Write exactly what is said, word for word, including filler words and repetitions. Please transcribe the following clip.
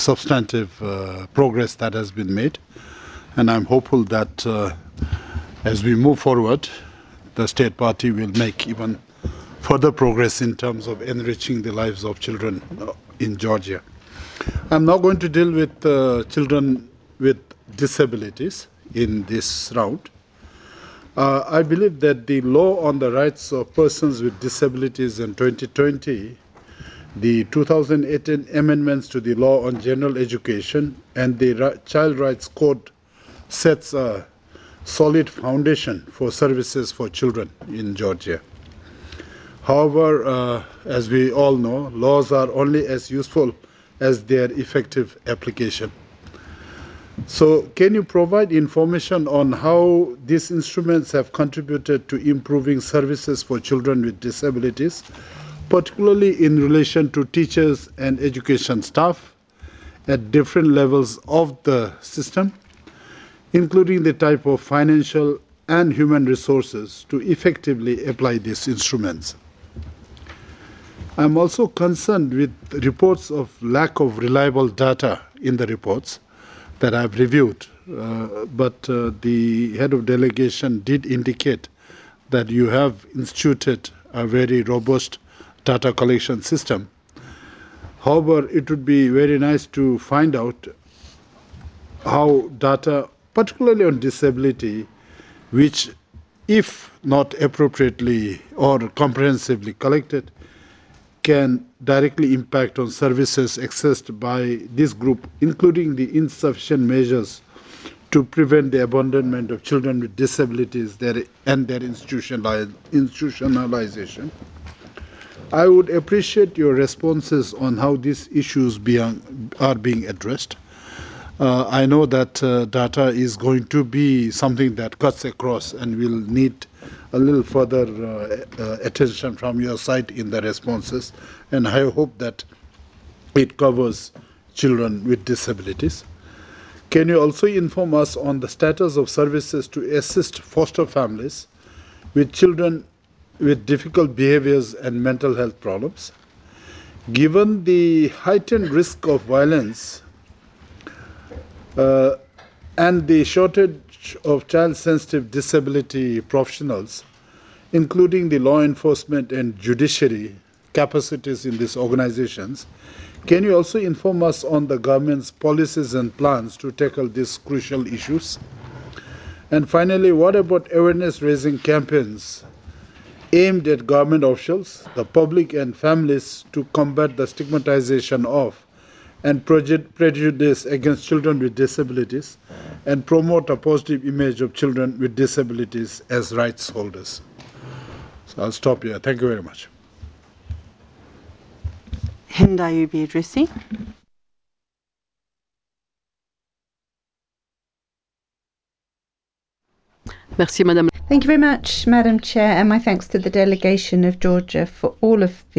substantive uh, progress that has been made, and I'm hopeful that uh, as we move forward, the State Party will make even further progress in terms of enriching the lives of children in Georgia. I'm now going to deal with uh, children with disabilities in this round. Uh, I believe that the law on the rights of persons with disabilities in twenty twenty, the two thousand eighteen amendments to the law on general education, and the Child Rights Code sets a solid foundation for services for children in Georgia. However, uh, as we all know, laws are only as useful as their effective application. So, can you provide information on how these instruments have contributed to improving services for children with disabilities, particularly in relation to teachers and education staff at different levels of the system, including the type of financial and human resources to effectively apply these instruments? I'm also concerned with reports of lack of reliable data in the reports that I've reviewed, uh, but uh, the head of delegation did indicate that you have instituted a very robust data collection system. However, it would be very nice to find out how data, particularly on disability, which, if not appropriately or comprehensively collected, can directly impact on services accessed by this group, including the insufficient measures to prevent the abandonment of children with disabilities and their institutionalization. I would appreciate your responses on how these issues being, are being addressed. Uh, I know that uh, data is going to be something that cuts across and will need a little further uh, uh, attention from your side in the responses, and I hope that it covers children with disabilities. Can you also inform us on the status of services to assist foster families with children with difficult behaviors and mental health problems? Given the heightened risk of violence uh, and the shortage of child-sensitive disability professionals, including the law enforcement and judiciary capacities in these organizations, can you also inform us on the government's policies and plans to tackle these crucial issues? And finally, what about awareness-raising campaigns aimed at government officials, the public and families to combat the stigmatization of and prejudice against children with disabilities and promote a positive image of children with disabilities as rights holders? So I'll stop here. Thank you very much. Hinda, you be addressing. Merci, Madame. Thank you very much, Madam Chair, and my thanks to the delegation of Georgia for all of